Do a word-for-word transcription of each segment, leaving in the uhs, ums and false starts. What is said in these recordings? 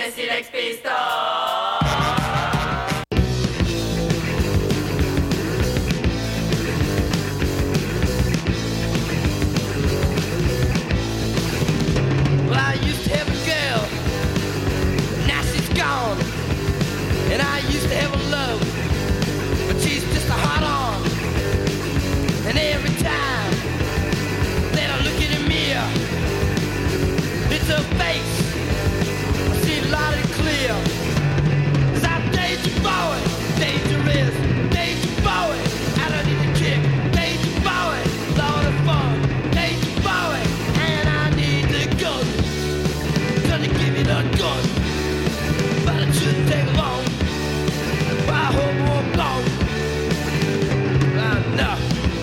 c'est Sex Pistols. And I used to have a love, but she's just a hot on. And every time that I look in the mirror, it's her face, I see it loud and clear. 'Cause I'm Danger Boy, dangerous, Danger Boy, I don't need a kick, Danger Boy, lot of fun, Danger Boy, and I need the gun. Gonna give me the gun, but it shouldn't take long. I hope won't blow. Uh, no.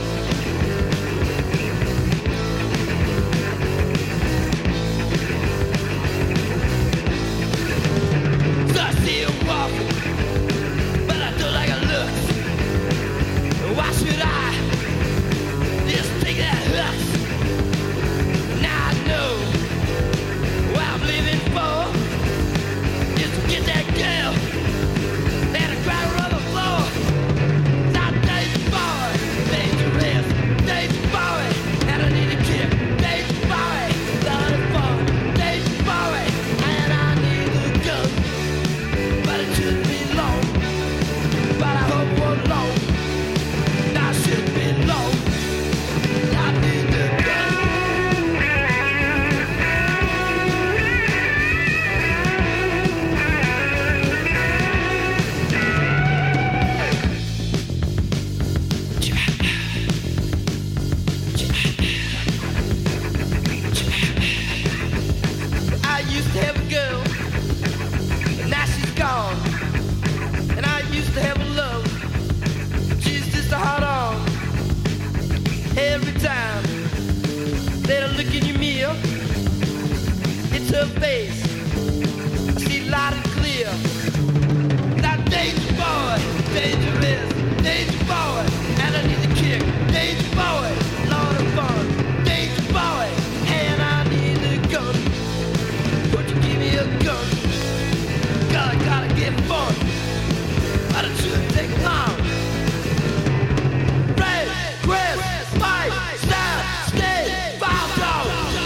So I see her walking, but I don't like her looks. Why should I just take that hook? Now I know what I'm living for, just to get that girl. Her face, I see loud and clear. That Danger Boy, dangerous, Danger Boy, and I need a kick, Danger Boy, lot of fun, Danger Boy, and I need a gun. Would you give me a gun? Gotta, gotta get fun, but it shouldn't take long. Red, Chris, Mike, Stab, Stay, Bob, Dog.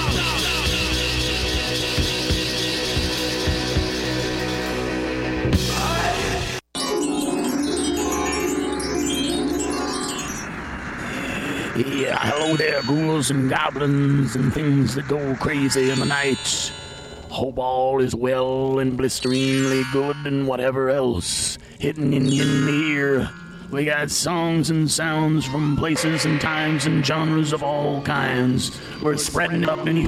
Yeah, hello there, ghouls and goblins and things that go crazy in the night. Hope all is well and blisteringly good and whatever else hitting in, in the ear. We got songs and sounds from places and times and genres of all kinds. We're spreading it up in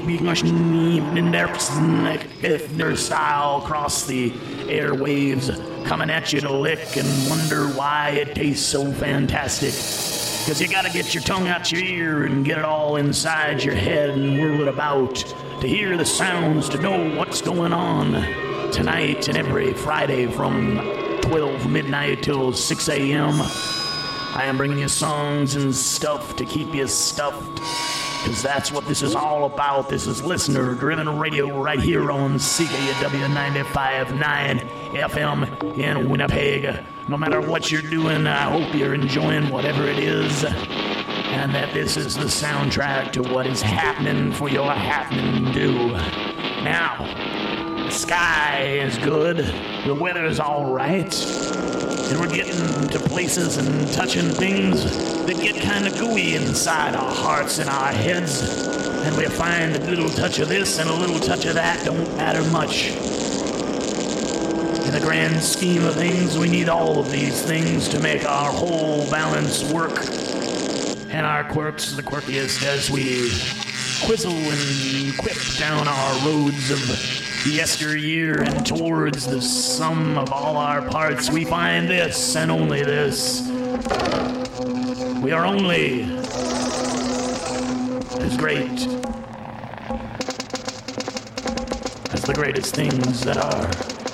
if their style across the airwaves, coming at you to lick and wonder why it tastes so fantastic. Because you gotta get your tongue out your ear and get it all inside your head and whirl it about to hear the sounds, to know what's going on tonight and every Friday from twelve midnight till six a.m. I am bringing you songs and stuff to keep you stuffed, because that's what this is all about. This is listener-driven radio right here on C K U W ninety-five point nine F M in Winnipeg. No matter what you're doing, I hope you're enjoying whatever it is, and that this is the soundtrack to what is happening for your happening do. Now, the sky is good, the weather's all right, and we're getting to places and touching things that get kind of gooey inside our hearts and our heads, and we find a little touch of this and a little touch of that don't matter much. In the grand scheme of things, we need all of these things to make our whole balance work, and our quirks the quirkiest as we quizzle and quip down our roads of yesteryear and towards the sum of all our parts. We find this and only this. We are only as great as the greatest things that are.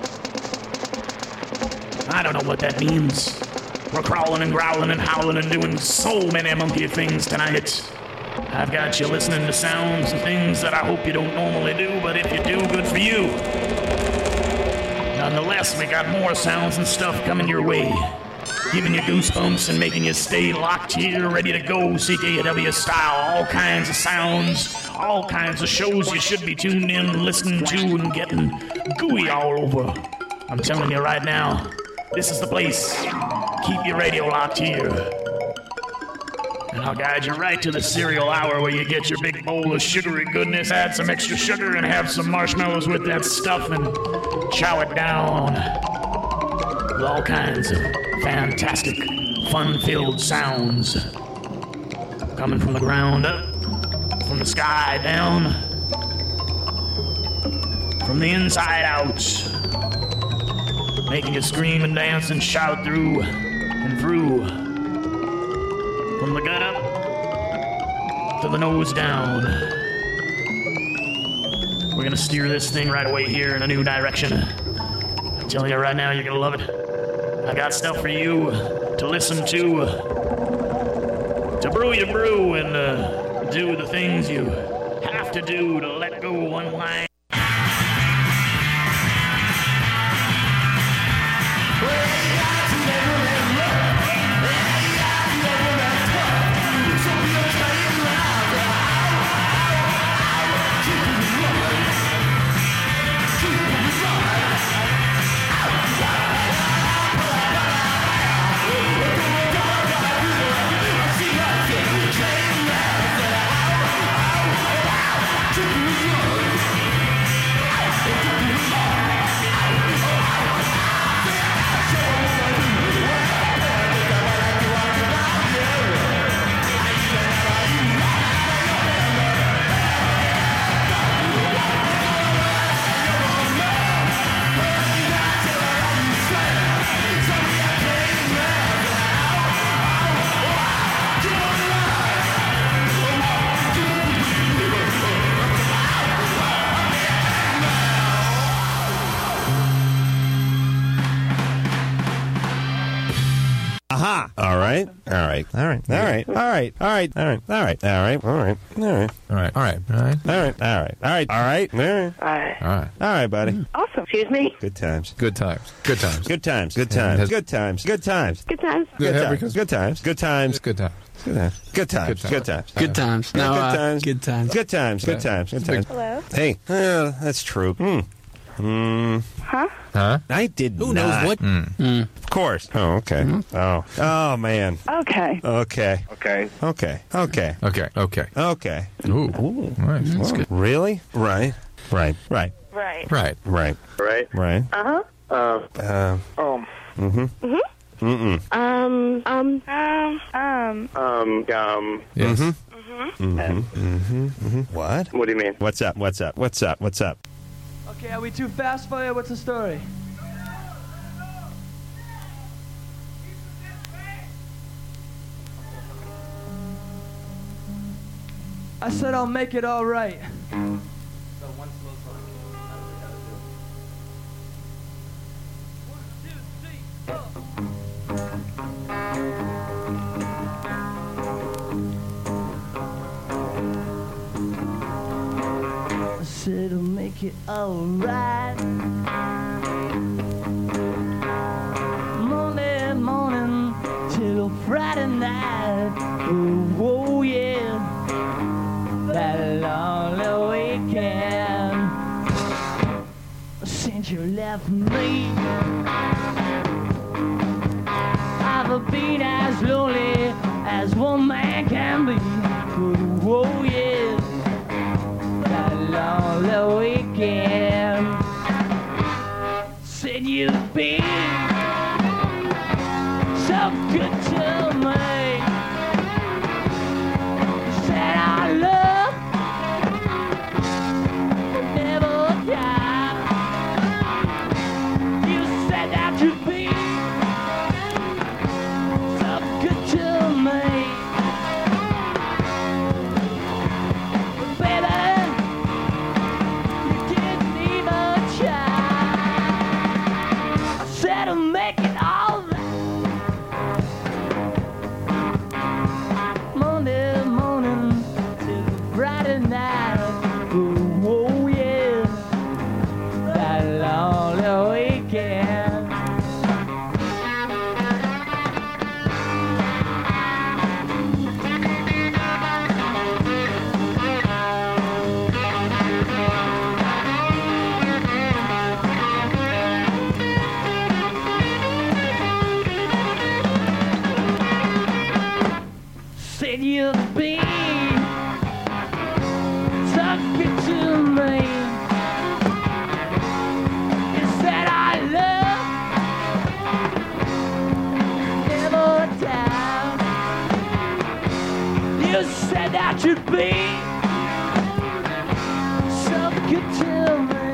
I don't know what that means. We're crawling and growling and howling and doing so many monkey things tonight. I've got you listening to sounds and things that I hope you don't normally do, but if you do, good for you. Nonetheless, we got more sounds and stuff coming your way. Giving you goosebumps and making you stay locked here, ready to go, C K W style. All kinds of sounds, all kinds of shows you should be tuned in, listening to, and getting gooey all over. I'm telling you right now, this is the place. Keep your radio locked here. And I'll guide you right to the cereal hour where you get your big bowl of sugary goodness, add some extra sugar, and have some marshmallows with that stuff, and chow it down. With all kinds of fantastic, fun-filled sounds coming from the ground up, from the sky down, from the inside out, making you scream and dance and shout through and through, from the gut up to the nose down. We're gonna steer this thing right away here in a new direction. I'm telling you right now, you're gonna love it. I got stuff for you to listen to, to brew your brew, and uh, do the things you have to do to let go unwind. Aha! All right, all right, all right, all right, all right, all right, all right, all right, all right, all right, all right, all right, all right, all right, all right, all right, all right, all right, all right, All right. all right. all right, buddy. Awesome. Excuse me. Good times. Good times. Good times. Good times. Good Yeah, times. has- Good times. Good times. Good times. Good Yeah, times. because- Good times. Good times. Good times. Good times. Good times. Good Good times. times. Good times. No, Good uh, times. good times. Good times. Good times. Good times. Hello. Hey, uh, that's true. Hmm. Hmm. Huh? Huh? I did Who not. knows what? Mm. Of course. Oh, okay. Oh. Oh, man. Okay. Okay. Okay. Okay. Okay. Okay. Okay. Okay. Ooh. Ooh. Nice. That's Well, good. really? Right. Right. Right. Right. Right. Right. Right. Right. Uh huh. Uh. Uh, Um. mm-hmm. Mm-hmm. Mm-mm. Um. Um. Um. Um. Um. Um. Yes. Mm-hmm. Mm-hmm. Mm-hmm. What? What do you mean? What's up? What's up? What's up? What's up? Okay, are we too fast for you? What's the story? I said I'll make it all right. I said I'll make it alright. Monday morning till Friday night. Oh, whoa, yeah. That lonely weekend. Since you left me, I've been as lonely as one man can be. Oh, whoa, yeah. That lonely weekend. Said you'd be so good to me. Said our love would never die. You said that you'd be so good to me. But baby, you didn't even try. I said to make it all right. should be. Something could tell me.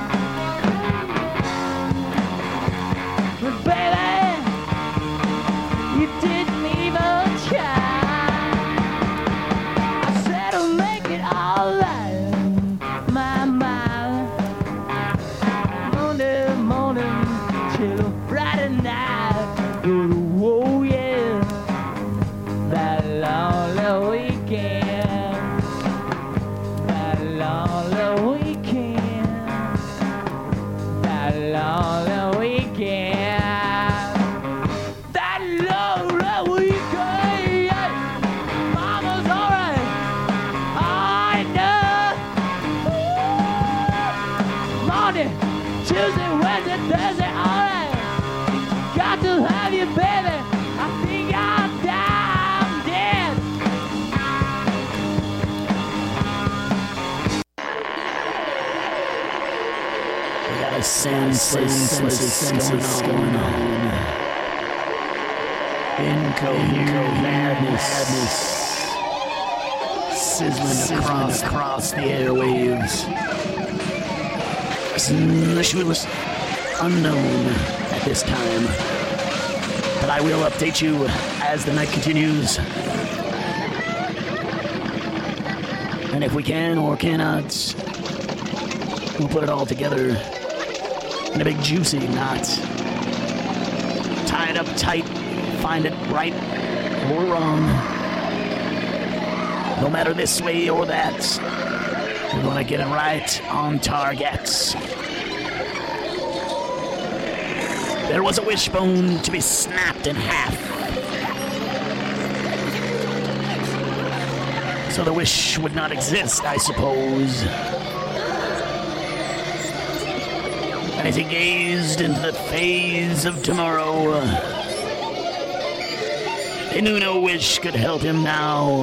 But baby, you didn't even try. I said I'll make it all right, my mind. Monday morning till Friday night. Whoa, yeah, that lonely weekend, that lonely weekend, that lonely weekend, that lonely weekend. Mama's alright, I know. Monday, Tuesday, Wednesday, Thursday, alright. Got to have you, baby. I think I'll die. I'm dead. We got a sense going on. Incoherent madness. Sizzling across, across the airwaves. Sensuous unknown at this time. But I will update you as the night continues. And if we can or cannot, we'll put it all together in a big juicy knot. Tie it up tight, find it right or wrong. No matter this way or that, we're gonna get it right on target. There was a wishbone to be snapped in half. So the wish would not exist, I suppose. And as he gazed into the phase of tomorrow, he knew no wish could help him now.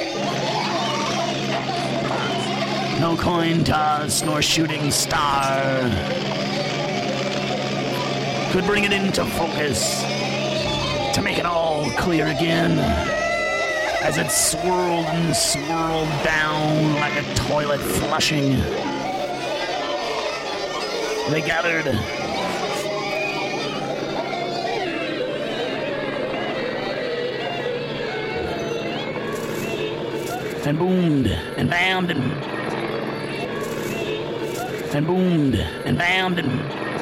No coin toss nor shooting star could bring it into focus to make it all clear again as it swirled and swirled down like a toilet flushing. They gathered and boomed and bammed and and boomed and bammed and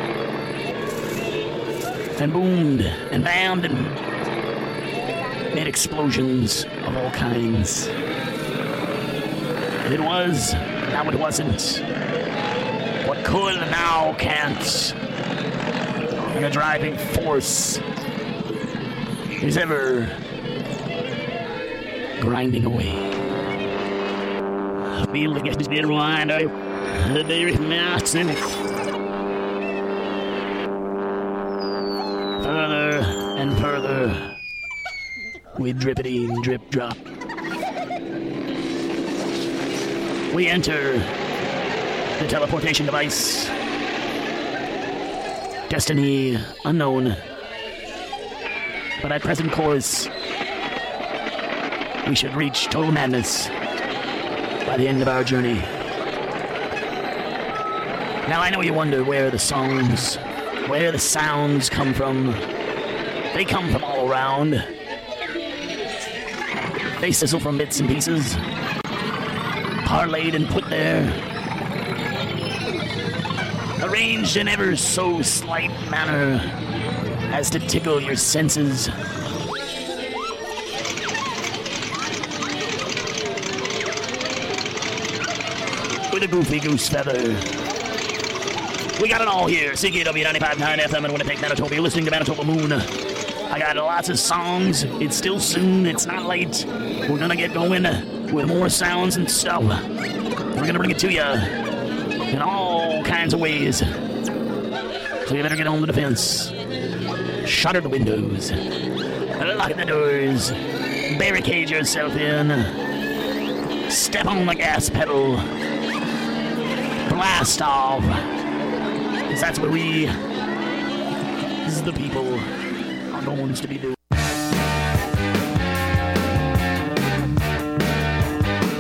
and boomed and bammed and made explosions of all kinds. And it was, now it wasn't. What could now can't. And the driving force is ever grinding away. I feel like it's been rewind. The day mouse in it. Further and further, we drippity and drip drop. We enter the teleportation device. Destiny unknown. But at present course, we should reach total madness by the end of our journey. Now I know you wonder where the songs, where the sounds come from. They come from all around. They sizzle from bits and pieces, parlayed and put there, arranged in ever so slight manner as to tickle your senses. With a goofy goose feather. We got it all here. C K W ninety-five point nine F M in Winnipeg, Manitoba. You're listening to Manitoba Moon. I got lots of songs. It's still soon. It's not late. We're gonna get going with more sounds and stuff. We're gonna bring it to you in all kinds of ways. So you better get on the defense. Shutter the windows. Lock the doors. Barricade yourself in. Step on the gas pedal. Blast off. Because that's what we, as the people, are going to be doing.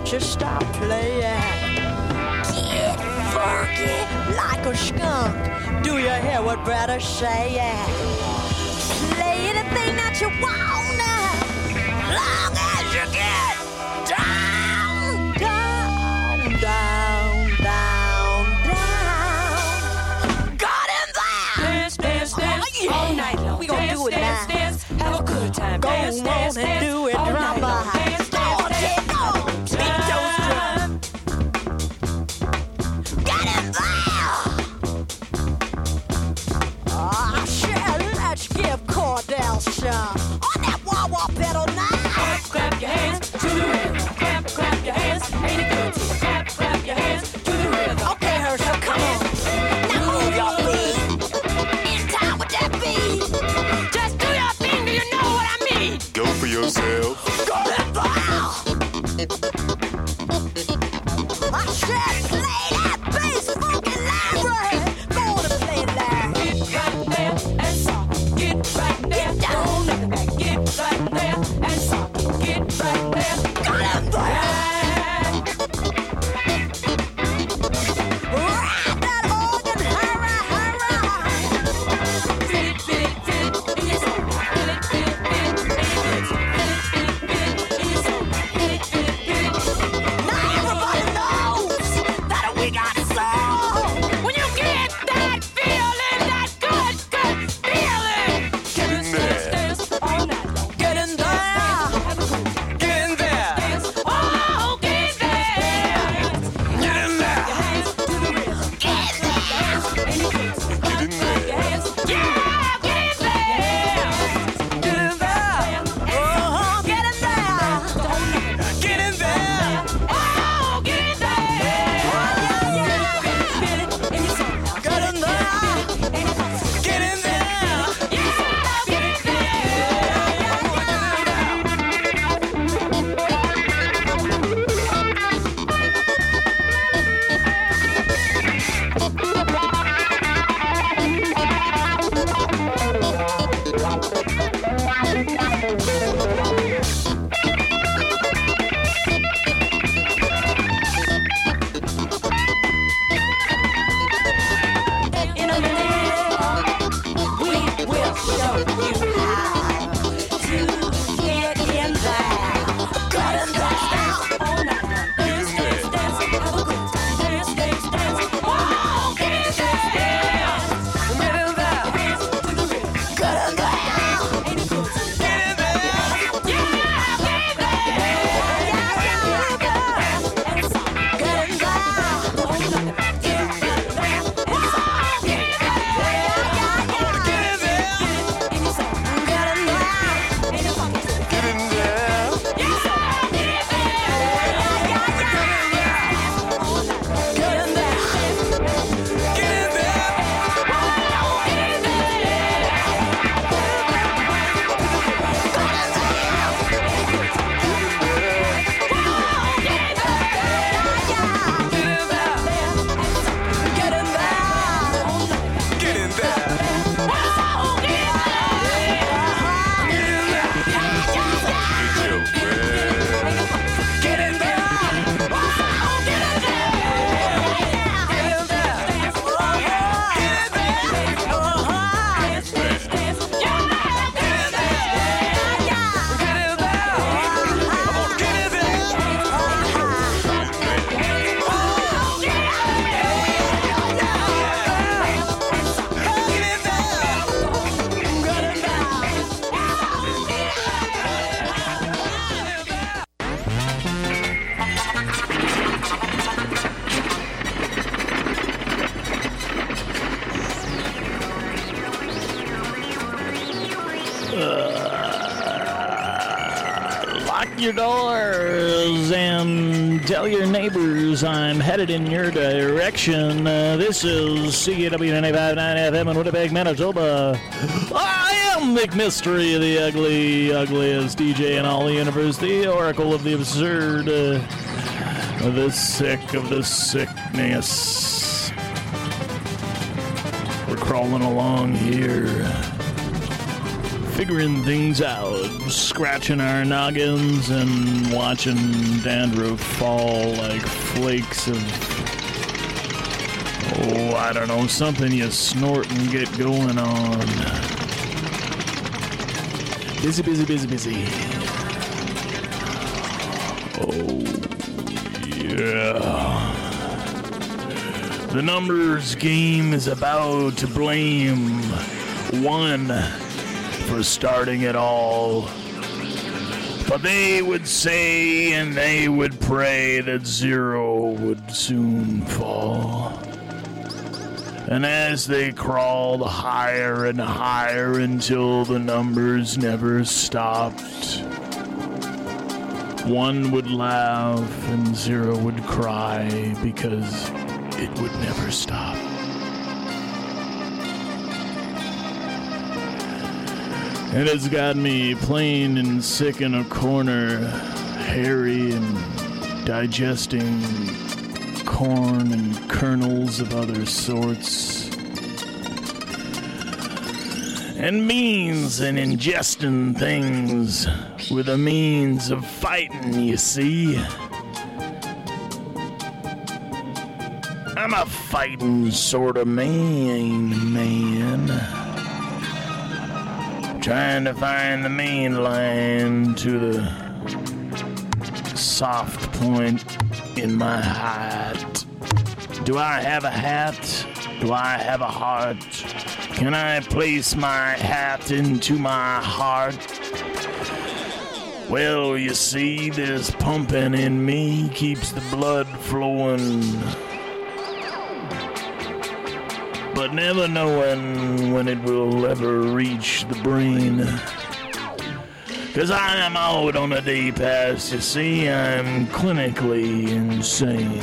don't you stop playing. Get funky like a skunk. Do you hear what brother's saying? Play anything that you wanna, long as you get down, down, down, down, down. Got him there. Dance, dance, dance, Oh, yeah. all night long. We gonna dance, do it dance, now. dance, have a good time. Go dance, on dance, and dance, do it, all drop night by. long. Dance, Go on, dance, Jay, go on. Beat those drums. Get him there. Ah, sure, let's give Cordell some on that wah-wah pedal now. Clap, clap your hands to the rhythm. Clap, clap your hands. Ain't it good to you? Clap, clap your hands to the rhythm. Okay, Herschel, come on. Now move your feet in time with that beat. Just do your thing, do you know what I mean? Go for yourself. Go ahead, wow. I said play that bass funky library. Go on and play that. Get right there and stop. Get right there. Get down. Don't let it back. Get right there and stop. Get right there. Got him there. Ride that organ, hurrah, hurrah. Feel it, feel it, feel it in your soul. Feel it, feel it, feel it in your hips. Feel it, feel it, feel it in your soul. Feel it, feel it, feel it. Now everybody knows that we got soul. When you get that feeling, that good, good feeling. Dance, dance, dance all night long. Get in there. Have a good time. Get in there. Dance, oh, get there. Get in there. Your hands to the rhythm. Get there. Dance in your hips. Get in there. Your hands, yeah, get in there. Get in there. Uh-huh. Get in there. Get in there. Oh, get in there. Feel it in your soul. Get in there. In your heart. Get in there. Yeah, get in there. In a minute, we will show you how to get in there. Get in there. All night long. Dance, dance, dance. Have a good time. Dance, dance, dance. Oh, get in there. Get in there. Hands to the rhythm. Get in there. Ain't it good? Get in there. Yeah, get in there. And stop. Get in there. Don't let it back. Get right there. And stop. Get in there. Get in there. In your soul. Get in there. In your pocket. Get in there. Yeah, get in there. Get in there. Get in there. Oh, get in there. Get in there. Get in there. Oh, get in Get your breath. Get in there. Lock your doors and tell your neighbors I'm headed in your direction. Uh, this is C K W ninety-five point nine F M in Winnipeg, Manitoba. I am McMystery, the ugly, ugliest D J in all the universe, the oracle of the absurd, uh, the sick of the sickness. We're crawling along here. figuring things out, scratching our noggins and watching dandruff fall like flakes of, oh, I don't know, something you snort and get going on. Busy, busy, busy, busy. Oh, yeah. The numbers game is about to blame one for starting it all. But they would say and they would pray that zero would soon fall. And as they crawled higher and higher until the numbers never stopped, one would laugh and zero would cry because it would never stop. It has got me plain and sick in a corner, hairy and digesting corn and kernels of other sorts, and beans and ingesting things with a means of fighting, you see. I'm a fighting sort of man, man. Trying to find the main line to the soft point in my hat. Do I have a hat? Do I have a heart? Can I place my hat into my heart? Well, you see, this pumping in me keeps the blood flowing, but never knowing when it will ever reach the brain. Cause I am out on a day pass, you see, I'm clinically insane.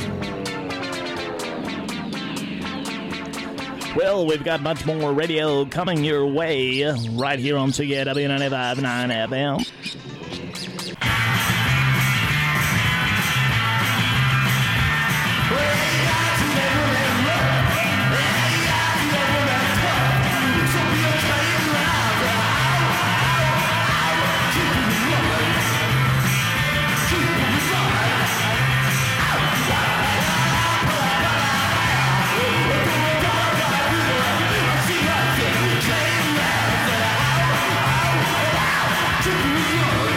Well, we've got much more radio coming your way right here on C A W ninety-five point nine F M. Keep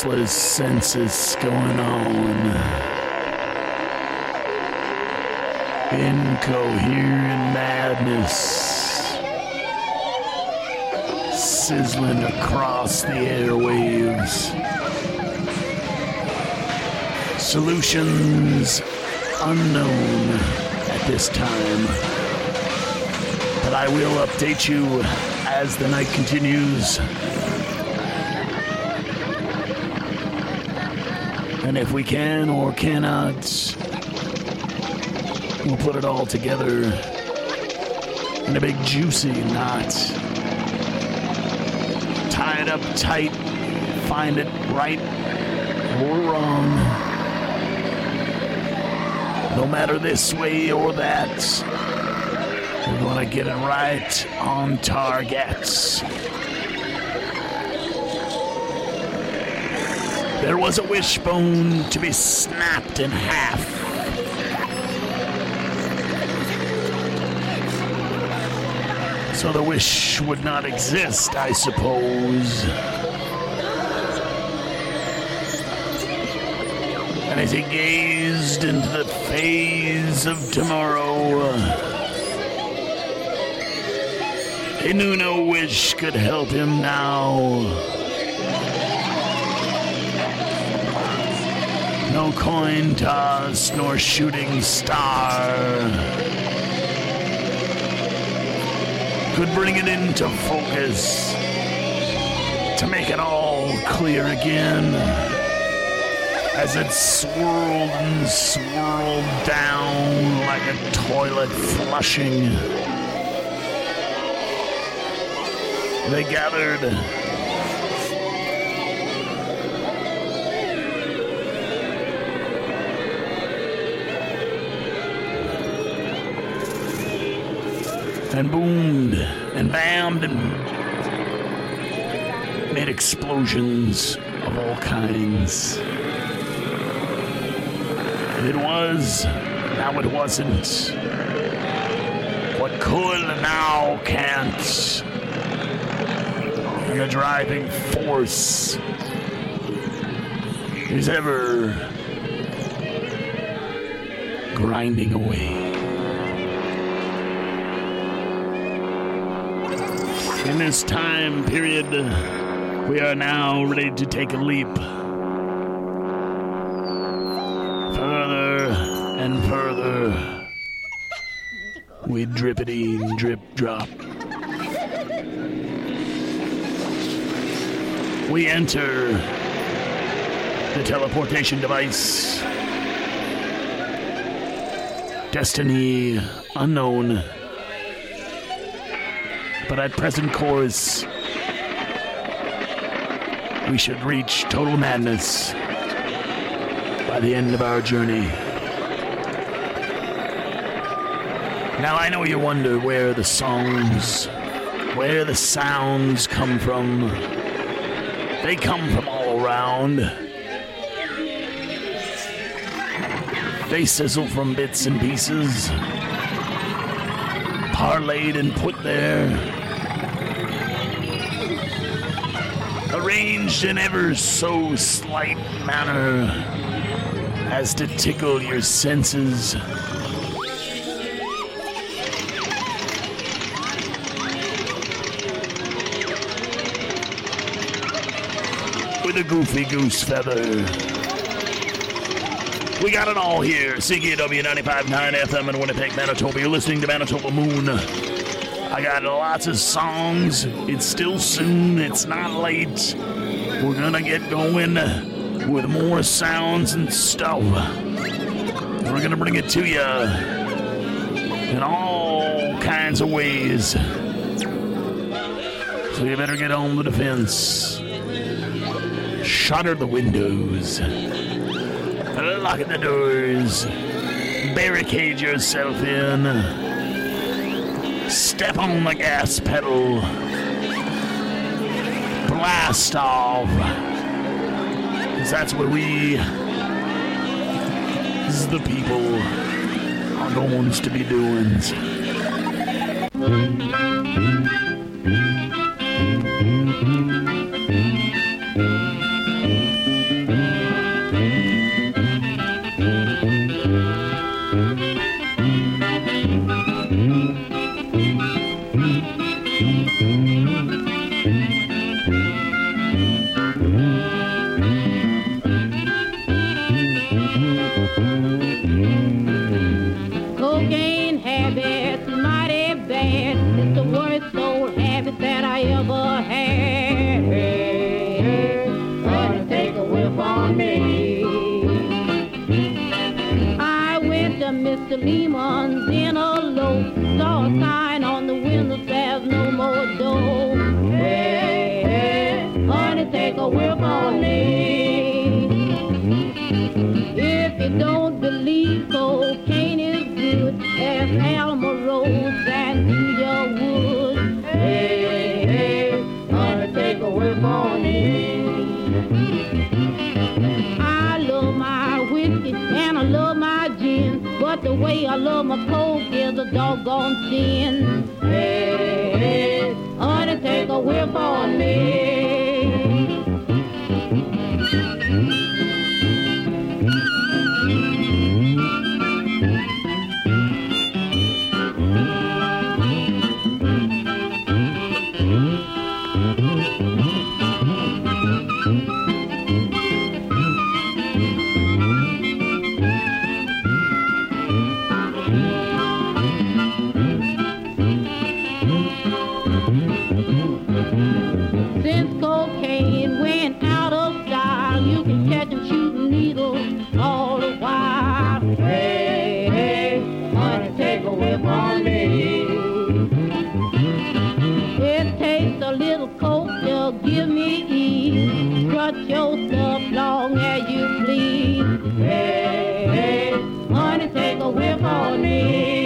restless senses going on. Incoherent madness sizzling across the airwaves. Solutions unknown at this time. But I will update you as the night continues. And if we can or cannot, we'll put it all together in a big juicy knot. Tie it up tight, find it right or wrong. No matter this way or that, we're gonna get it right on target. There was a wishbone to be snapped in half. So the wish would not exist, I suppose. And as he gazed into the phase of tomorrow, he knew no wish could help him now. No coin toss nor shooting star could bring it into focus to make it all clear again as it swirled and swirled down like a toilet flushing. They gathered and boomed and bammed and made explosions of all kinds. It was, now it wasn't. What could now can't. And the driving force is ever grinding away. In this time period, we are now ready to take a leap. Further and further. We drippity drip drop. We enter the teleportation device. Destiny unknown. But at present course, we should reach total madness by the end of our journey. Now I know you wonder where the songs, where the sounds come from. They come from all around. They sizzle from bits and pieces, parlayed and put there. Arranged in ever so slight manner as to tickle your senses. With a goofy goose feather. We got it all here. C K W ninety-five point nine F M in Winnipeg, Manitoba. You're listening to Manitoba Moon. I got lots of songs. It's still soon. It's not late. We're gonna get going with more sounds and stuff. We're gonna bring it to you in all kinds of ways. So you better get on the defense. Shutter the windows. Lock the doors. Barricade yourself in. Step on the gas pedal. Blast off. Because that's what we, as the people, are going to be doing. Mister Lehman's in a low. Saw a sign on the window, there's no more dough. Hey, hey, honey, take a whip on me. If you don't believe cocaine is good, ask Alma Rose and Julia Wood. Hey, hey, honey, take a whip on me. I love my whiskey and I love my gin, but the way I love my coke is a doggone sin. Hey, hey, honey, take a whip on me. Since cocaine went out of style, you can catch 'em shooting needles all the while. Hey, hey, honey, take a whip on me. It takes a little coke to give me ease. Strut your stuff long as you please. Hey, hey, honey, take a whip on me.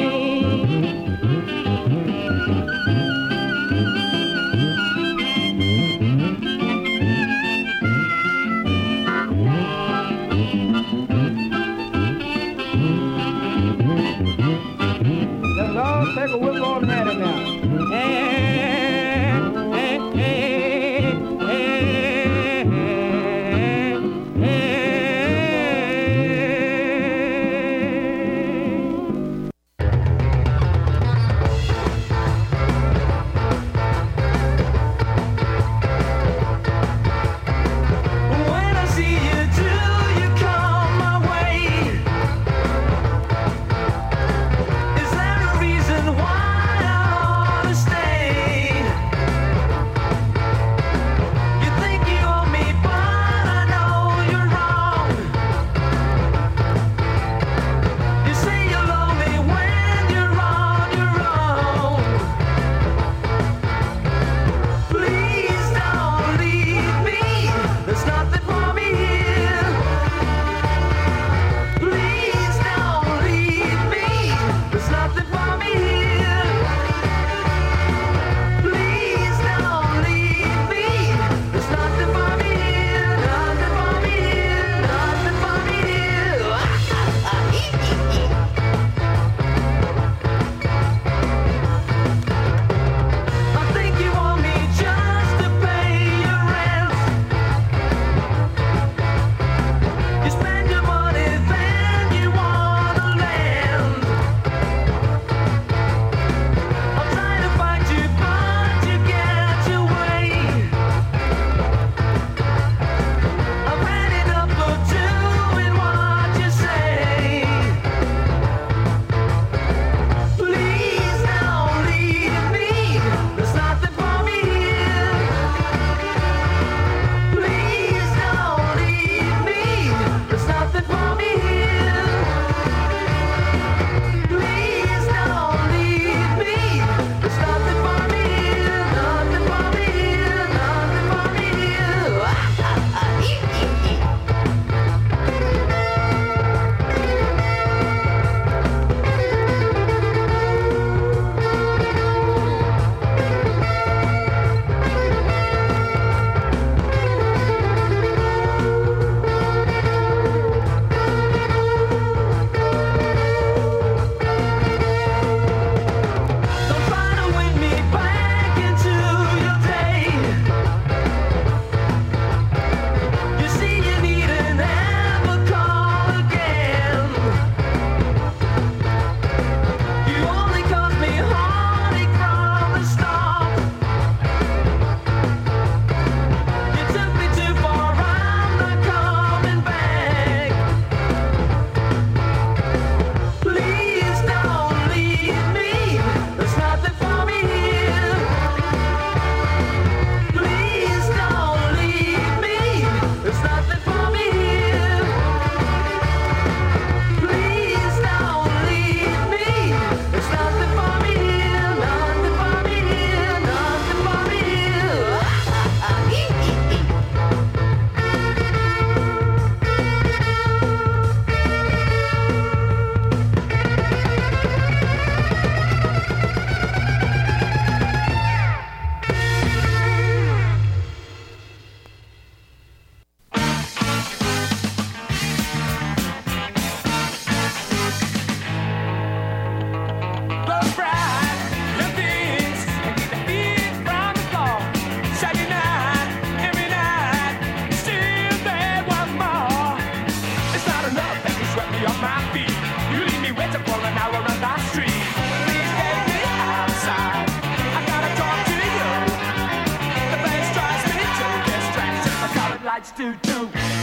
do do.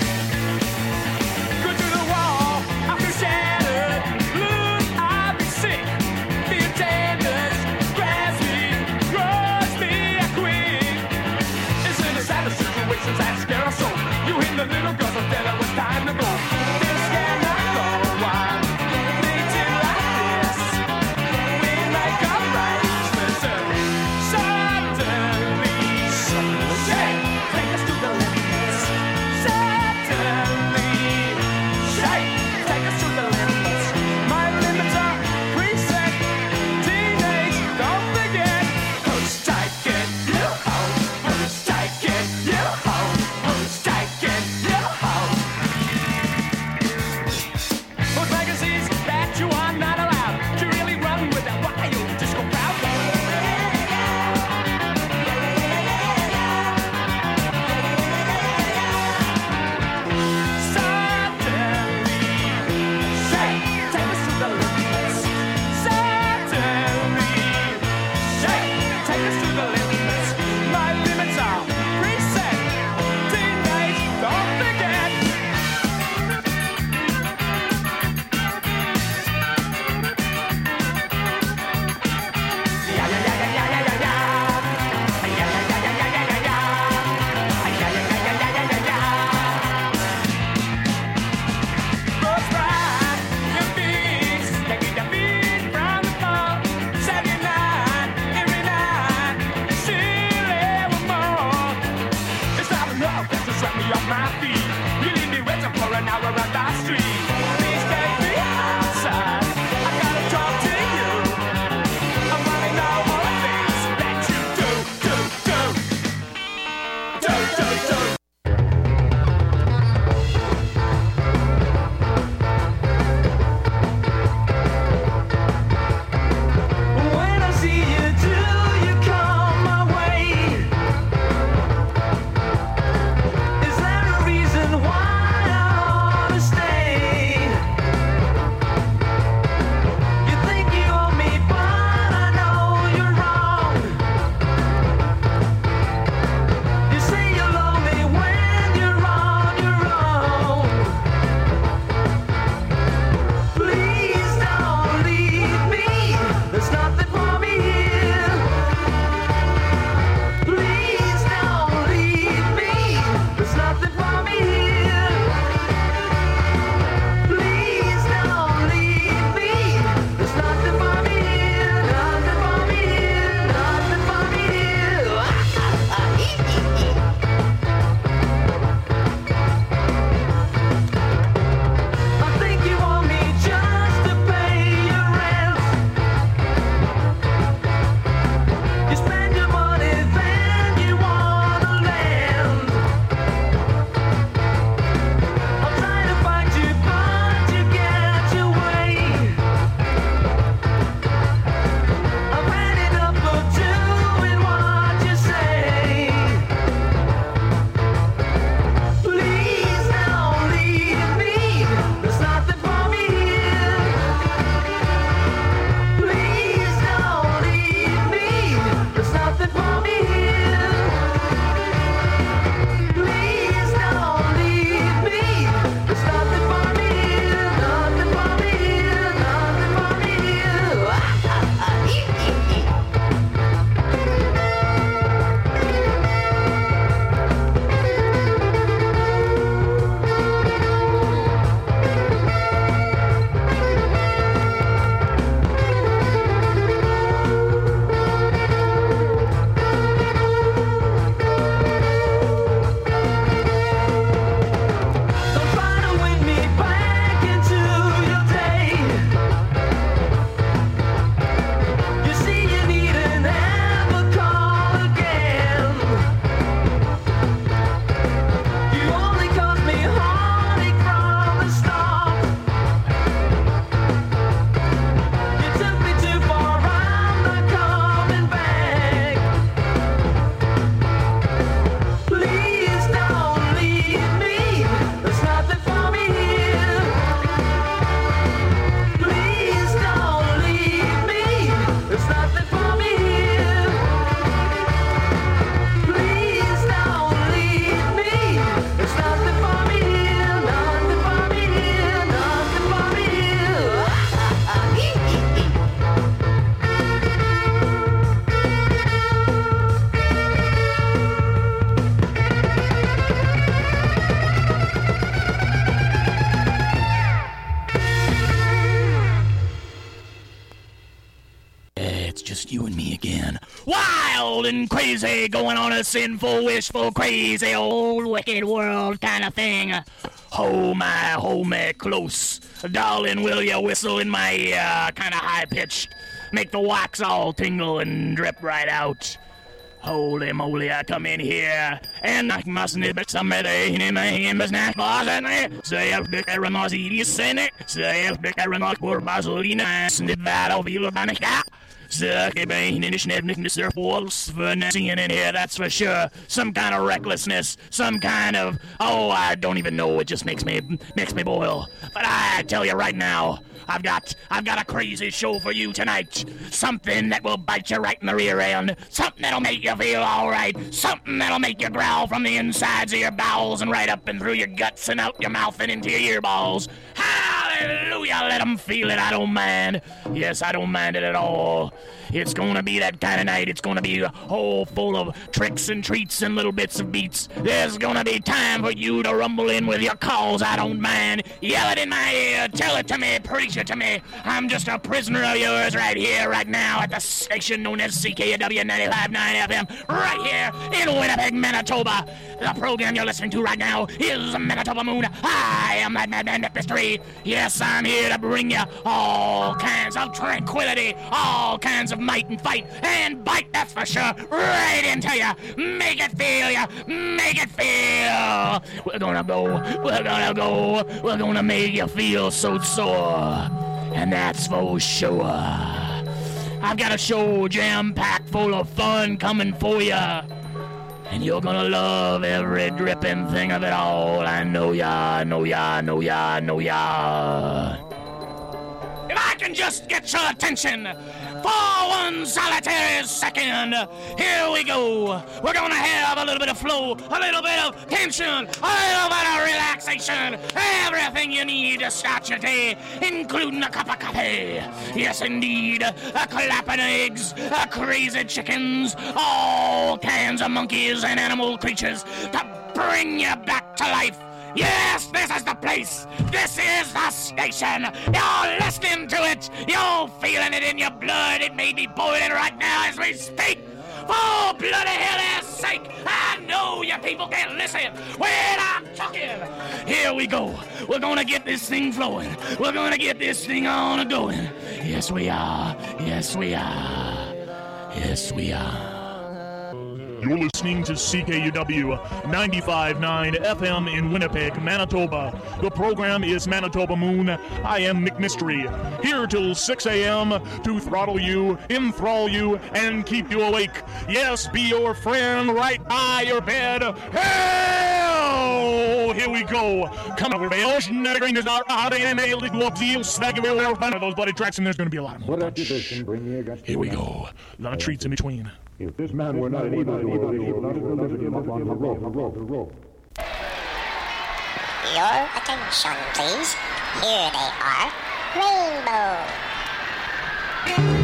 Go to the wall, I feel shattered. Look, I'll be sick. The attendants grabs me, rush me, I quit. It's in the saddest situations that scare us so. You hit the little girls and tell her it's time to go. This cannot go on. Things it like this. We make arrangements and suddenly, shake, take us to the limits. Suddenly, shake, take us to the limits. My limits are preset. Teenage, don't forget. Who's taking you home? Who's taking you home? Who's taking you home? Those magazines that you are not allowed to really run with that wild disco crowd. Suddenly, shake, take us to the limits. Suddenly, shake, take us to the limits. My limits are preset. Teenage, don't forget. Rose Bride, your feet, taking your feet from the floor. seventy-nine, every night, silly one more. It's not enough just to sweep me off my feet. You leave me waiting for an hour on the street. Please take me outside. I gotta talk to you. I wanna know all the things that you do, do, do. Do, do, do. When I see you, do you come my way? Is there a reason why I ought to wild and crazy, going on a sinful, wishful, crazy old wicked world kind of thing. Hold my, hold me close. Darling, will you whistle in my ear, kind of high-pitched? Make the wax all tingle and drip right out. Holy moly, I come in here, and I must nibble somebody in my hand, but not boss. Say, I'll pick a remark, you send it. Say, I'll pick a remark, poor Barcelona, snip that over you, and a Suck a bane in the snapnik in the surf walls for not seeing in here, that's for sure. Some kind of recklessness, some kind of, oh, I don't even know, it just makes me, makes me boil. But I tell you right now, I've got, I've got a crazy show for you tonight. Something that will bite you right in the rear end. Something that'll make you feel alright. Something that'll make you growl from the insides of your bowels and right up and through your guts and out your mouth and into your earballs. Hallelujah, let them feel it, I don't mind. Yes, I don't mind it at all. It's gonna be that kind of night. It's gonna be a whole full of tricks and treats and little bits of beats. There's gonna be time for you to rumble in with your calls, I don't mind. Yell it in my ear, tell it to me, preach it to me. I'm just a prisoner of yours right here, right now at the station known as C K W ninety-five point nine F M, right here in Winnipeg, Manitoba. The program you're listening to right now is Manitoba Moon. I am that madman mystery. Yes, I'm here to bring you all kinds of tranquility, all kinds of might and fight and bite, that's for sure, right into you. Make it feel you, make it feel. We're gonna go, we're gonna go, we're gonna make you feel so sore, and that's for sure. I've got a show jam-packed full of fun coming for you, and you're gonna love every dripping thing of it all. I know ya, I know ya, I know ya, I know ya. If I can just get your attention for one solitary second, here we go. We're gonna have a little bit of flow, a little bit of tension, a little bit of relaxation, everything you need to start your day, including a cup of coffee. Yes, indeed, a clapping eggs, a crazy chickens, all kinds of monkeys and animal creatures to bring you back to life. Yes, this is the place. This is the station. You're listening to it. You're feeling it in your blood. It may be boiling right now as we speak. For bloody hell's sake, I know you people can't listen when I'm talking. Here we go. We're gonna get this thing flowing. We're gonna get this thing on going. Yes, we are. Yes, we are. Yes, we are. You're listening to C K U W ninety-five point nine F M in Winnipeg, Manitoba. The program is Manitoba Moon. I am McMystery, here till six a.m. to throttle you, enthrall you, and keep you awake. Yes, be your friend right by your bed. Hell! Here we go. Come over the ocean, and there's not a hot and nailed it up the snack of those bloody tracks, and there's going to be a lot more. What accusation bring me against Here we go. A lot of treats in between. If this man were not an evil, he would not have delivered him up on the rope, the rope, the rope. Your attention, please. Here they are. Rainbow.